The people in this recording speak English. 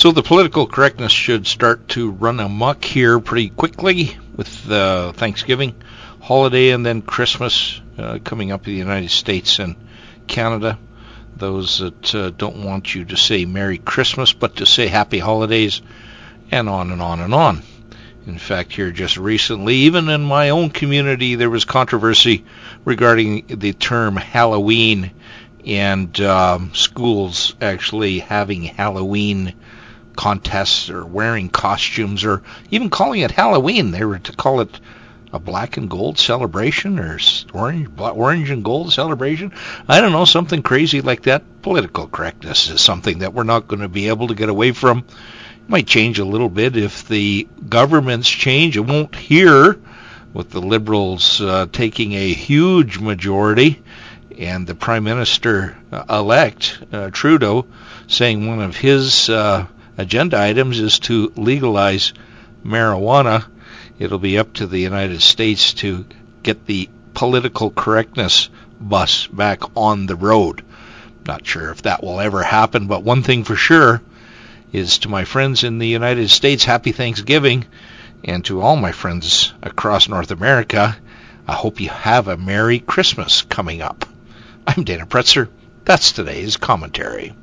So the political correctness should start to run amok here pretty quickly with Thanksgiving holiday and then Christmas coming up in the United States and Canada. Those that don't want you to say Merry Christmas but to say Happy Holidays, and on and on and on. In fact, here just recently, even in my own community, there was controversy regarding the term Halloween and schools actually having Halloween contests or wearing costumes or even calling it Halloween. They were to call it a black and gold celebration or orange and gold celebration. I don't know, something crazy like that. Political correctness is something that we're not going to be able to get away from. It might change a little bit if the governments change. It won't here with the Liberals taking a huge majority and the Prime Minister-elect, Trudeau, saying one of his agenda items is to legalize marijuana. It'll be up to the United States to get the political correctness bus back on the road. Not sure if that will ever happen, but one thing for sure is to my friends in the United States, Happy Thanksgiving, and to all my friends across North America, I hope you have a Merry Christmas coming up. I'm Dana Pretzer. That's today's commentary.